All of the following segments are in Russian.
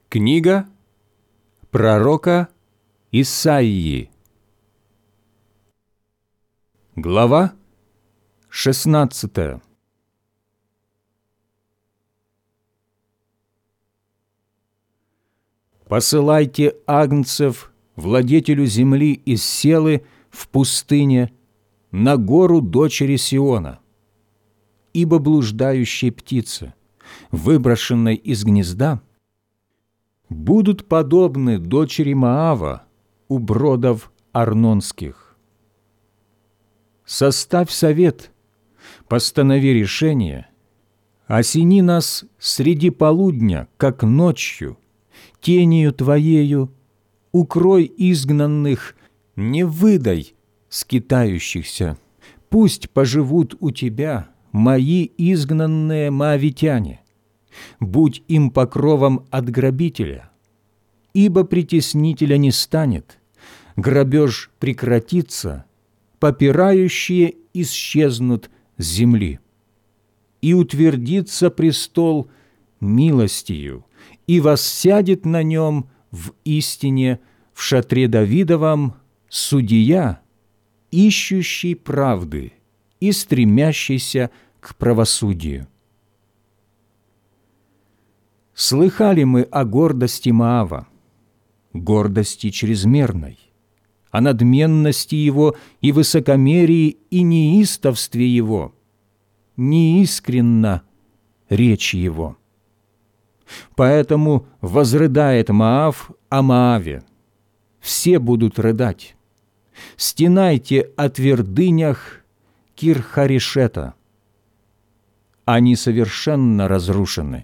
Книга пророка Исаии. Глава 16. «Посылайте агнцев владетелю земли из Селы в пустыне на гору дочери Сиона, ибо блуждающие птицы, выброшенной из гнезда, будут подобны дочери Моава у бродов Арнонских. Составь совет, постанови решение, осени нас среди полудня, как ночью, тенью Твоею, укрой изгнанных, не выдай скитающихся, пусть поживут у Тебя мои изгнанные моавитяне. Будь им покровом от грабителя, ибо притеснителя не станет, грабеж прекратится, попирающие исчезнут с земли. И утвердится престол милостью, и воссядет на нем в истине в шатре Давидовом судья, ищущий правды и стремящийся к правосудию. Слыхали мы о гордости Моава, гордости чрезмерной, о надменности его и высокомерии и неистовстве его, неискренна речь его. Поэтому возрыдает Моав о Моаве, все будут рыдать. Стенайте о твердынях Кир-Харешета, они совершенно разрушены.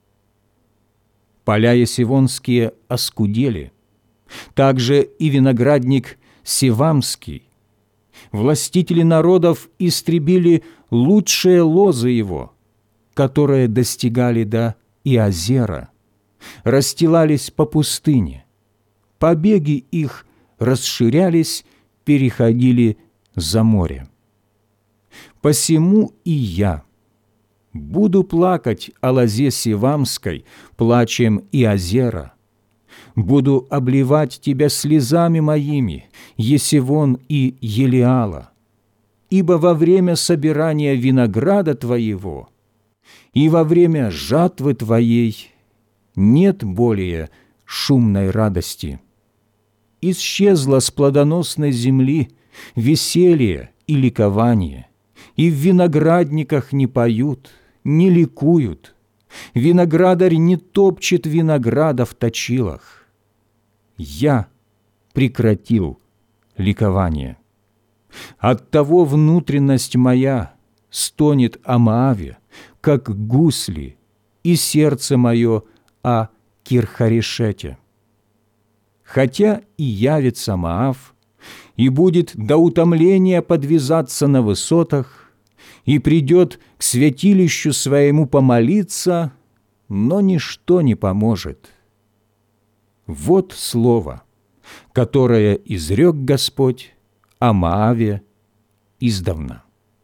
Поля есивонские оскудели, также и виноградник севамский. Властители народов истребили лучшие лозы его, которые достигали до Иозера, расстилались по пустыне. Побеги их расширялись, переходили за море. Посему и я буду плакать о лозе севамской, плачем Иозера. Буду обливать тебя слезами моими, Есивон и Елиала, ибо во время собирания винограда твоего и во время жатвы твоей нет более шумной радости. Исчезло с плодоносной земли веселье и ликование, и в виноградниках не поют, не ликуют, виноградарь не топчет винограда в точилах. Я прекратил ликование. Оттого внутренность моя стонет о Моаве, как гусли, и сердце мое о Кир-Харешете. Хотя и явится Моав, и будет до утомления подвязаться на высотах, и придет к святилищу своему помолиться, но ничто не поможет. Вот слово, которое изрек Господь о Моаве издавна.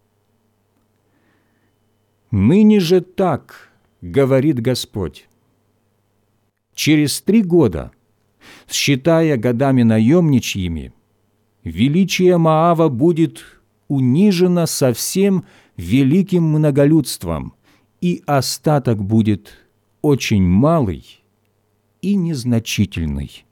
Ныне же так говорит Господь: через 3 года, считая годами наемничьими, величие Моава будет унижено совсем великим многолюдством, и остаток будет очень малый и незначительный.